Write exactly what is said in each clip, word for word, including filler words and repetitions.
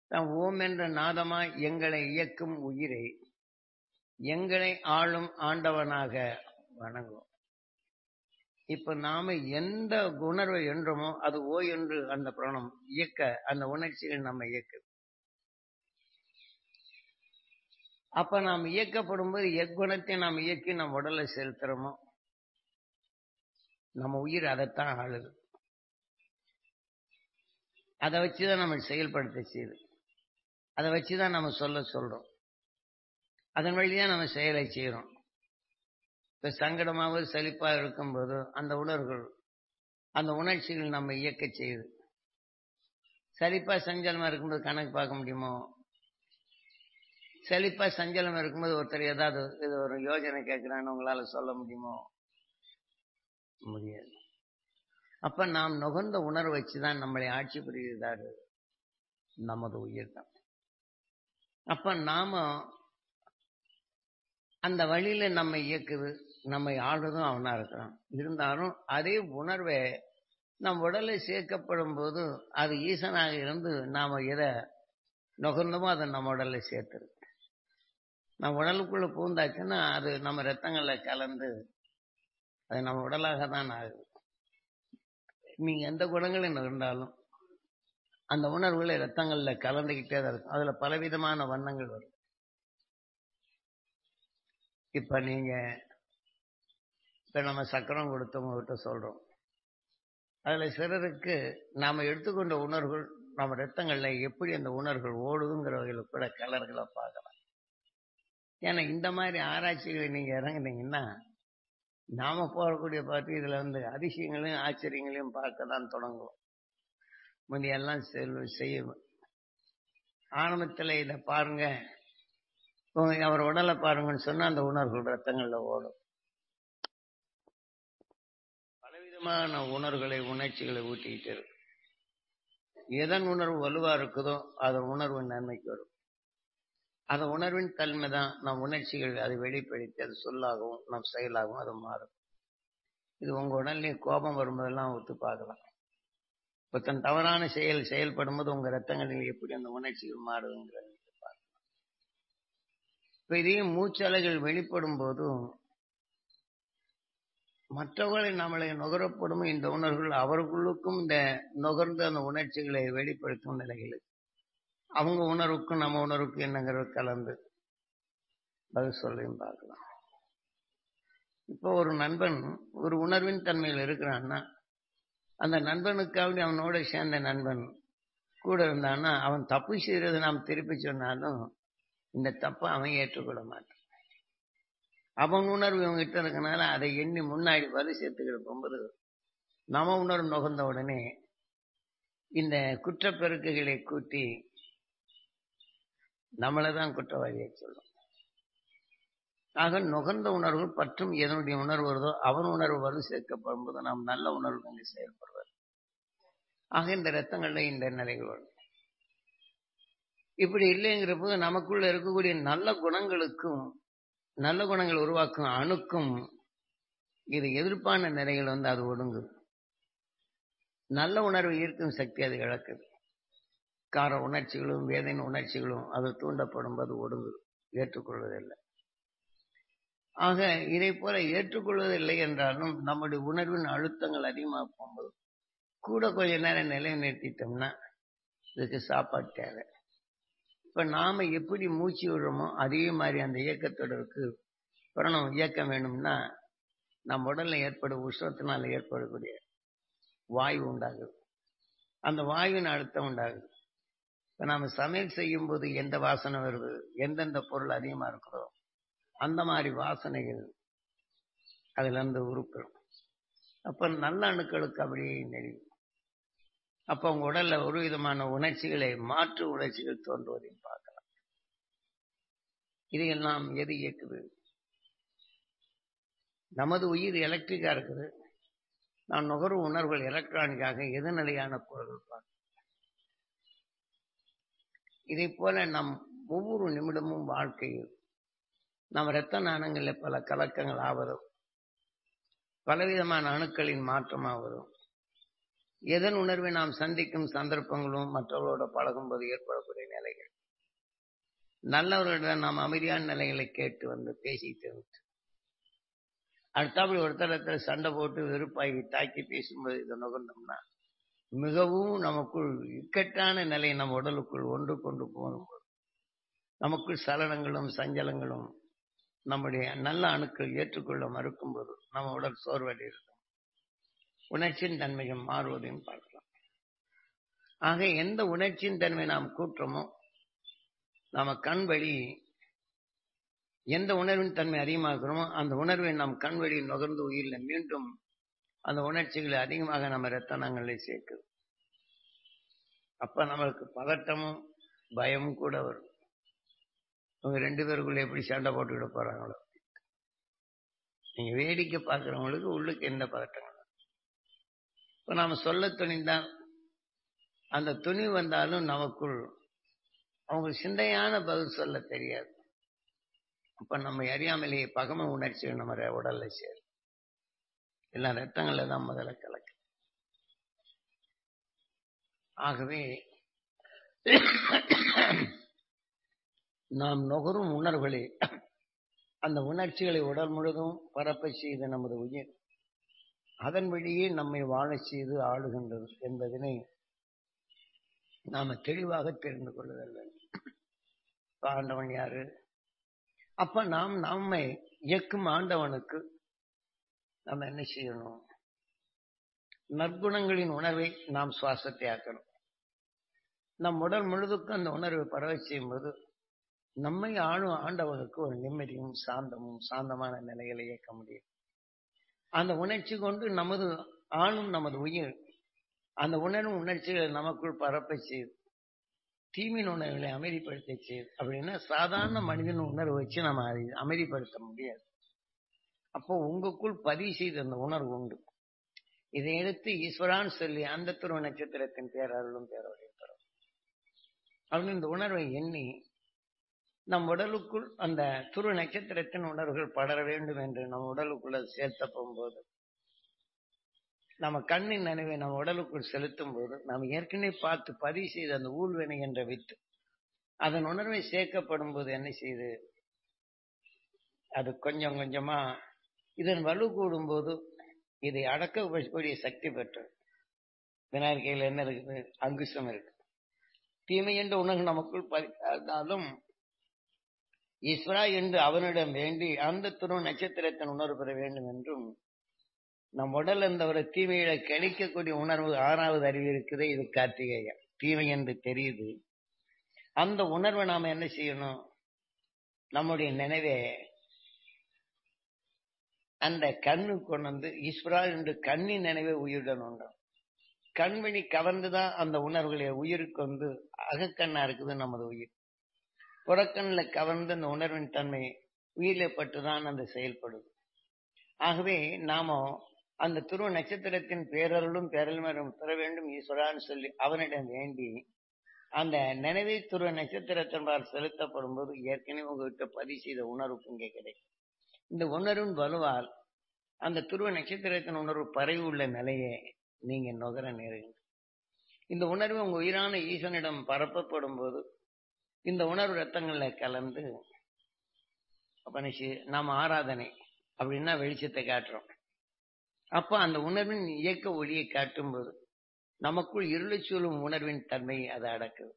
தான் ஓம் என்ற நாதமாய் எங்களை இயக்கும் உயிரை எங்களை ஆளும் ஆண்டவனாக வணங்கும். இப்ப நாம எந்த உணர்வை என்றோமோ அது ஓ என்று அந்த பிராணம் இயக்க அந்த உணர்ச்சிகள் நம்ம இயக்குது. அப்ப நாம் இயக்கப்படும் போது எக்குணத்தை நாம் இயக்கி நம் உடலை செலுத்துறோமோ நம்ம உயிர் அதைத்தான் ஆளுது. அதை வச்சுதான் நம்ம செயல்படுத்த செய்யுது. அதை வச்சுதான் நம்ம சொல்ல சொல்றோம். அதன் வழிதான் நம்ம செயலை செய்யறோம். இப்ப சங்கடமாக செழிப்பா இருக்கும்போது அந்த உணர்வுகள் அந்த உணர்ச்சிகள் நம்ம இயக்க செய்யுது. செழிப்பா சஞ்சலமா இருக்கும்போது கணக்கு பார்க்க முடியுமோ? செழிப்பா சஞ்சலமா இருக்கும்போது ஒருத்தர் ஏதாவது இது ஒரு யோஜனை கேட்கிறான்னு உங்களால சொல்ல முடியுமோ? முடியாது. அப்ப நாம் நுகர்ந்த உணர்வு வச்சுதான் நம்மளை ஆட்சி புரிகிறாரு நமது உயிர் தான். அப்ப நாம அந்த வழியில நம்ம இயக்குது, நம்மை ஆளுதும் அவனா இருக்கிறான். இருந்தாலும் அதே உணர்வை நம் உடலை சேர்க்கப்படும் போது அது ஈசனாக இருந்து நாம எதை நுகர்ந்தோமோ அதை நம்ம உடலை சேர்த்துரு. நம்ம உடலுக்குள்ள பூந்தாச்சுன்னா அது நம்ம ரத்தங்கள்ல கலந்து அது நம்ம உடலாக தான் ஆகுது. நீங்க எந்த குணங்களை நுகர்ந்தாலும் அந்த உணர்வுகளை ரத்தங்கள்ல கலந்துகிட்டே தான் இருக்கும். அதுல பலவிதமான வண்ணங்கள் வரும். இப்ப நீங்க இப்ப நம்ம சக்கரம் கொடுத்தவங்க கிட்ட சொல்றோம். அதுல சிலருக்கு நாம எடுத்துக்கொண்ட உணர்வுகள் நம்ம ரத்தங்கள்ல எப்படி அந்த உணர்வுகள் ஓடுதுங்கிற வகையில கூட கலர்களை பார்க்கலாம். ஏன்னா இந்த மாதிரி ஆராய்ச்சிகளை நீங்க இறங்குனீங்கன்னா நாம போகக்கூடிய பார்த்து இதுல வந்து அதிசயங்களையும் ஆச்சரியங்களையும் பார்க்க தான் தொடங்குவோம். முந்தையெல்லாம் செய்யணும். ஆரம்பத்துல இதை பாருங்க, அவர் உடலை பாருங்கன்னு சொன்னா அந்த உணர்வுகள் ரத்தங்கள்ல ஓடும். பலவிதமான உணர்வுகளை உணர்ச்சிகளை ஊட்டிக்கிட்டு இருக்கு. எதன் உணர்வு வலுவா இருக்குதோ அதன் உணர்வு நன்மைக்கு வரும். அந்த உணர்வின் தன்மை தான் நம் உணர்ச்சிகள் அதை வெளிப்படுத்தி அது சொல்லாகவும் நம் செயலாகவும் அது மாறும். இது உங்க உடனே கோபம் வரும்போதெல்லாம் ஒத்து பார்க்கலாம். இப்போ தன் தவறான செயல் செயல்படும் போது உங்க ரத்தங்களில் எப்படி அந்த உணர்ச்சிகள் மாறுதுங்கிறத பார்க்கலாம். இப்ப இதையும் மூச்சலைகள் வெளிப்படும் போதும் மற்றவர்களை நம்மளை நுகரப்படும் இந்த உணர்வுகள் அவர்களுக்கும் இந்த நுகர்ந்து அந்த உணர்ச்சிகளை வெளிப்படுத்தும் நிலைகள் அவங்க உணர்வுக்கும் நம்ம உணர்வுக்கும் என்னங்கிறது கலந்து பதில் சொல்லையும் பார்க்கலாம். இப்போ ஒரு நண்பன் ஒரு உணர்வின் தன்மையில் இருக்கிறான்னா அந்த நண்பனுக்காக அவனோட சேர்ந்த நண்பன் கூட இருந்தான்னா அவன் தப்பு செய்யறது நாம் திருப்பி சொன்னாலும் இந்த தப்பை அவன் ஏற்றுக்கொள்ள மாட்டான். அவன் உணர்வு இவங்கிட்ட இருக்கனால அதை எண்ணி முன்னாடி வலு சேர்த்துக்கிற போகும்போது நம்ம உணர்வு நுகர்ந்த உடனே இந்த குற்றப்பெருக்குகளை கூட்டி நம்மளைதான் குற்றவாளியை சொல்லும். ஆக நுகர்ந்த உணர்வுகள் பற்றும் எதனுடைய உணர்வு வருதோ அவன் உணர்வு வலு சேர்க்கப்படும் போது நாம் நல்ல உணர்வு செயல்படுவார். ஆக இந்த ரத்தங்கள்ல இந்த நிலைகள் வரும். இப்படி இல்லைங்கிற போது நமக்குள்ள இருக்கக்கூடிய நல்ல குணங்களுக்கும் நல்ல குணங்கள் உருவாக்கும் அணுக்கும் இது எதிர்ப்பான நிலைகள் வந்து அது ஒடுங்குது. நல்ல உணர்வு ஈர்க்கும் சக்தி அது இழக்குது. கார உணர்ச்சிகளும் வேதனை உணர்ச்சிகளும் அது தூண்டப்படும் போது ஒடுங்குது, ஏற்றுக்கொள்வதில்லை. ஆக இதை போல ஏற்றுக்கொள்வதில்லை என்றாலும் நம்முடைய உணர்வின் அழுத்தங்கள் அதிகமாக போகும்போது கூட கொஞ்ச நேரம் நிலை நிறுத்திட்டோம்னா இதுக்கு சாப்பாடு தேவை. இப்ப நாம எப்படி மூச்சு விடுறோமோ அதே மாதிரி அந்த இயக்கத்தொடருக்கு பிரணம் இயக்கம் வேணும்னா நம் உடல்ல ஏற்படும் உஷ்ணத்தினால ஏற்படக்கூடிய வாயு உண்டாகுது. அந்த வாயுவின் அழுத்தம் உண்டாகுது. இப்ப நாம சமையல் செய்யும் போது எந்த வாசனை வருது, எந்தெந்த பொருள் அதிகமா இருக்கிறதோ அந்த மாதிரி வாசனைகள் அதுல இருந்து உருப்படும். அப்ப நல்ல அணுக்களுக்கு அப்படியே நெறியும். அப்ப உங்க உடல்ல ஒரு விதமான உணர்ச்சிகளை மாற்று உணர்ச்சிகள் தோன்றுவதையும் பார்க்கலாம். இதையெல்லாம் எது இயக்குது? நமது உயிர் எலக்ட்ரிக்கா இருக்குது. நான் நுகர்வு உணர்வுகள் எலக்ட்ரானிக்காக எதிர்நிலையான பொருள்கள் பார்க்க. இதை போல நம் ஒவ்வொரு நிமிடமும் வாழ்க்கையில் நம் இரத்த நாணங்களில் பல கலக்கங்கள் ஆவதும் பலவிதமான அணுக்களின் மாற்றமாவதும் எதன் உணர்வை நாம் சந்திக்கும் சந்தர்ப்பங்களும் மற்றவர்களோட பழகும்போது ஏற்படக்கூடிய நிலைகள். நல்லவர்களிடம் நாம் அமைதியான நிலைகளை கேட்டு வந்து பேசிட்டு அடுத்தாப்படி ஒருத்தர் சண்டை போட்டு வெறுப்பாகி தாக்கி பேசும்போது இதை நுகர்ந்தோம்னா மிகவும் நமக்குள் இக்கட்டான நிலை நம் உடலுக்குள் ஒன்று கொண்டு போகும்போது நமக்குள் சலனங்களும் சஞ்சலங்களும் நம்முடைய நல்ல அணுக்கள் ஏற்றுக்கொள்ள மறுக்கும் போது நம்ம உடல் சோர்வடைகிறது, உணர்ச்சியின் தன்மையும் மாறுவதையும் பார்க்கலாம். ஆக எந்த உணர்ச்சியின் தன்மை நாம் கூற்றமோ நாம கண் வழி எந்த உணர்வின் தன்மை அதிகமாகிறோமோ அந்த உணர்வை நாம் கண் வழி நுகர்ந்து உயிரில் மீண்டும் அந்த உணர்ச்சிகளை அதிகமாக நம்ம ரத்தனங்களை சேர்க்குது. அப்ப நம்மளுக்கு பதட்டமும் பயமும் கூட வரும். அவங்க ரெண்டு பேருக்குள்ள எப்படி சண்டை போட்டுக்கிட போறாங்களோ, நீங்க வேடிக்கை பார்க்கிறவங்களுக்கு உள்ளுக்கு எந்த பதட்டங்களும். இப்ப நாம சொல்ல துணிந்தான் அந்த துணி வந்தாலும் நமக்குள் அவங்க சிந்தையான பதில் சொல்ல தெரியாது. அப்ப நம்ம அறியாமலேயே பகம உணர்ச்சிகள் நம்ம உடல்ல சேரும். எல்லா ரத்தங்கள்ல தான் முதல்ல கலக்கு. ஆகவே நாம் நுகரும் உணர்வுகளே அந்த உணர்ச்சிகளை உடல் முழுதும் பரப்ப செய்த நமது உயிர் அதன் வழியே நம்மை வாழ செய்து ஆளுகின்றது என்பதனை நாம தெளிவாக தெரிந்து கொள்ளுதல் வேண்டும். ஆண்டவன் யாரு? அப்ப நாம் நம்மை இயக்கும் ஆண்டவனுக்கு நம்ம என்ன செய்யணும்? நற்குணங்களின் உணர்வை நாம் சுவாசத்தை ஆக்கணும். நம் உடல் முழுதுக்கும் அந்த உணர்வை பரவ செய்யும் போது நம்மை ஆளும் ஆண்டவனுக்கு ஒரு நிம்மதியும் சாந்தமும் சாந்தமான நிலைகளை இயக்க முடியும். அந்த உணர்ச்சி கொண்டு நமது ஆளும் நமது உயிர் அந்த உணர்வும் உணர்ச்சிகளை நமக்குள் பரப்ப செய்யுது, தீமின் உணர்வுகளை அமைதிப்படுத்த செய்யுது. அப்படின்னா சாதாரண மனிதன் உணர்வு வச்சு நம்ம அதை அமைதிப்படுத்த முடியாது. அப்போ உங்களுக்குள் பதிவு செய்த அந்த உணர்வு உண்டு. இதை எடுத்து ஈஸ்வரான்னு சொல்லி அந்த துருவ நட்சத்திரத்தின் பேரருளும் பேரவரையும் தரும் அப்படின்னு இந்த உணர்வை எண்ணி நம் உடலுக்குள் அந்த துருவ நட்சத்திரத்தின் உணர்வுகள் படர வேண்டும் என்று நம் உடலுக்குள்ள சேர்த்த போகும்போது நம்ம கண்ணின் நினைவை நம்ம உடலுக்குள் செலுத்தும் போது நாம் ஏற்கனவே பார்த்து பதிவு செய்த அந்த ஊழ்வினை என்ற வித்து அதன் உணர்வை சேர்க்கப்படும் போது என்ன செய்யுது, அது கொஞ்சம் கொஞ்சமா இதன் வலு கூடும் போது இதை அடக்கக்கூடிய சக்தி பெற்று விநாயகர் கையில் என்ன இருக்குது? அங்குசம் இருக்கு. தீமை என்ற உணர்வு நமக்குள் பதிந்தாலும் ஈஸ்வரா என்று அவனிடம் வேண்டி அந்த துருவ நட்சத்திரத்தின் உணர்வு பெற வேண்டும் என்றும் நம் உடல் அந்த ஒரு தீமையில கிடைக்கக்கூடிய உணர்வு ஆறாவது அறிவு இருக்குது. இது கார்த்திகேயா தீமை என்று தெரியுது. அந்த உணர்வை நாம என்ன செய்யணும்? நம்முடைய நினைவே அந்த கண்ணு கொண்டு வந்து ஈஸ்வரா என்று கண்ணின் நினைவை உயிருடன் உண்டு. கண்வழி கவர்ந்துதான் அந்த உணர்வுகளை உயிருக்கு வந்து அகக்கண்ணா இருக்குது நமது உயிர். புறக்கண்ணில கவர்ந்து அந்த உணர்வின் தன்மை உயிரில பட்டுதான் அந்த செயல்படுது. ஆகவே நாம அந்த துருவ நட்சத்திரத்தின் பேரருளும் பேரலும் பெற வேண்டும் ஈஸ்வரான்னு சொல்லி அவனிடம் வேண்டி அந்த நினைவை துருவ நட்சத்திரத்தின்பால் செலுத்தப்படும் போது ஏற்கனவே உங்ககிட்ட பதிவு செய்த உணர்வுக்கு இங்கே கிடைக்கும். இந்த உணர்வின் வலுவால் அந்த துருவ நட்சத்திரத்தின் உணர்வு பரவி உள்ள நிலையை நீங்க நுகர நேருங்க. இந்த உணர்வு உங்க உயிரான ஈசனிடம் பரப்பப்படும் போது இந்த உணர்வு ரத்தங்கள்ல கலந்து அப்ப நாம ஆராதனை அப்படின்னா வெளிச்சத்தை காட்டுறோம். அப்ப அந்த உணர்வின் இயக்க ஒளியை காட்டும் போது நமக்குள் இருளை சூழும் உணர்வின் தன்மை அதை அடக்குது.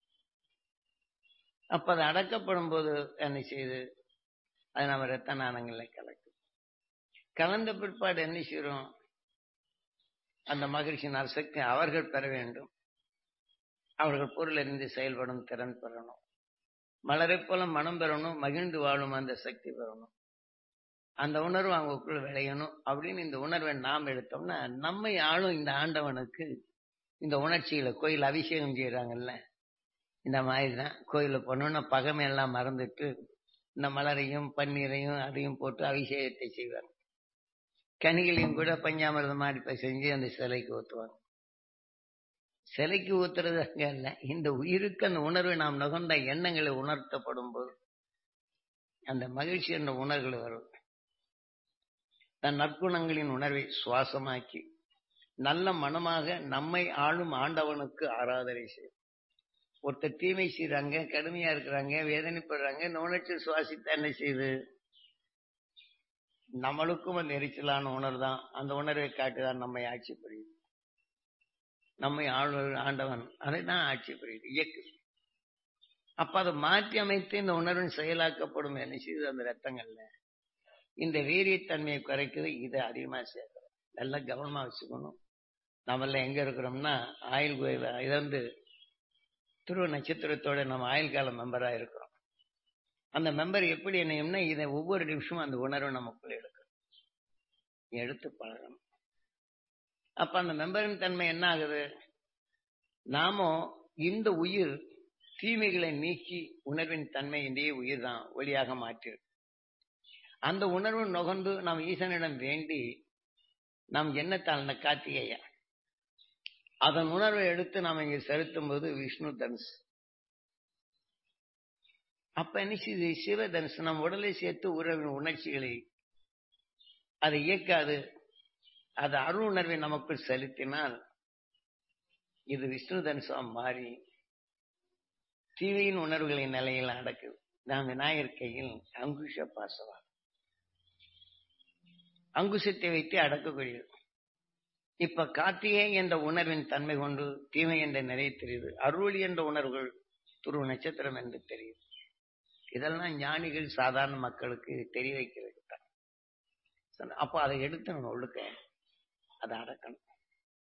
அப்ப அது அடக்கப்படும் போது என்ன செய்யுது? அது நம்ம ரத்த நாணங்கள்ல கலக்கு. கலந்த பிற்பாடு என்ன செய்யறோம்? அந்த மகிழ்ச்சியின் அசக்தி அவர்கள் பெற வேண்டும். அவர்கள் பொருள் அறிந்து செயல்படும் திறன் பெறணும். மலரை போல மனம் பெறணும். மகிழ்ந்து வாழும் அந்த சக்தி பெறணும். அந்த உணர்வு அவங்களுக்குள்ள விளையணும். அப்படின்னு இந்த உணர்வை நாம் எடுத்தோம்னா நம்மை ஆளும் இந்த ஆண்டவனுக்கு இந்த உணர்ச்சிகளை கோயில் அபிஷேகம் செய்யறாங்கல்ல, இந்த மாதிரி தான் கோயில போனோம்னா பகமை எல்லாம் மறந்துட்டு இந்த மலரையும் பன்னீரையும் அதையும் போட்டு அபிஷேகத்தை செய்வாங்க. கனிகளையும் கூட பஞ்சாமிரதம் மாதிரி செஞ்சு அந்த சிலைக்கு ஊற்றுவாங்க. சிலைக்கு ஊத்துறது அங்க இல்ல, இந்த உயிருக்கு அந்த உணர்வை நாம் நுகர்ந்த எண்ணங்களை உணர்த்தப்படும் போது அந்த மகிழ்ச்சி என்ற உணர்வுகள் வரும். தன் நற்குணங்களின் உணர்வை சுவாசமாக்கி நல்ல மனமாக நம்மை ஆளும் ஆண்டவனுக்கு ஆராதனை செய்யும். ஒருத்தர் தீமை செய்யறாங்க, கடுமையா இருக்கிறாங்க, வேதனைப்படுறாங்க, இந்த உணர்ச்சி சுவாசித்த என்ன செய்யுது? நம்மளுக்கும் அந்த எரிச்சலான உணர்வு தான். அந்த உணர்வை காட்டுதான் நம்மை ஆட்சி புரியுது. நம்மை ஆளு ஆண்டவன் அதை தான் ஆட்சி புரியுது, இயக்கு. அப்ப அதை மாற்றி அமைத்து இந்த உணர்வின் செயலாக்கப்படும் என்ன செய்யுது? அந்த ரத்தங்கள்ல இந்த வீரியத்தன்மையை குறைக்குது. இதை அதிகமா சேர்க்கிறோம். நல்லா கவனமா வச்சுக்கணும். நம்மள எங்க இருக்கிறோம்னா ஆயுள் கோயில் இது வந்து துருவ நட்சத்திரத்தோட நம்ம ஆயுள் கால மெம்பரா இருக்கிறோம். அந்த மெம்பர் எப்படி என்னையும்னா இதை ஒவ்வொரு நிமிஷமும் அந்த உணர்வை நமக்குள்ள எடுக்கணும், எடுத்து பழகணும். அப்ப அந்த மெம்பரின் தன்மை என்ன ஆகுது? நாம இந்த உயிர் தீமைகளை நீக்கி உணர்வின் தன்மை இதே உயிர் தான் ஒளியாக மாற்றிருக்கு. அந்த உணர்வு நுகர்ந்து நாம் ஈசனிடம் வேண்டி நாம் எண்ணத்தால் அந்த கார்த்திகையா அதன் உணர்வை எடுத்து நாம் இங்கே செலுத்தும் போது விஷ்ணு தனுஷ். அப்ப என்ன செய்யுது? சிவ தனுஷ் நம் உடலை சேர்த்து உறவின் உணர்ச்சிகளை அதை இயக்காது. அது அருள் உணர்வை நமக்குள் செலுத்தினால் இது விஷ்ணு தனுஷா மாறி தீவையின் உணர்வுகளின் நிலையில் அடக்குது. நாம் விநாயகர் கையில் அங்குஷ பாசவா அங்குசத்தை வைத்து அடக்கக்கூடியது. இப்ப கார்த்திகை என்ற உணர்வின் தன்மை கொண்டு தீமை என்ற நிறைய தெரியுது. அருள் என்ற உணர்வுகள் துருவ நட்சத்திரம் என்று தெரியுது. இதெல்லாம் ஞானிகள் சாதாரண மக்களுக்கு தெரிய வைக்கிறது தான். அப்போ அதை எடுத்து நம்ம ஒழுக்க அதை அடக்கணும்.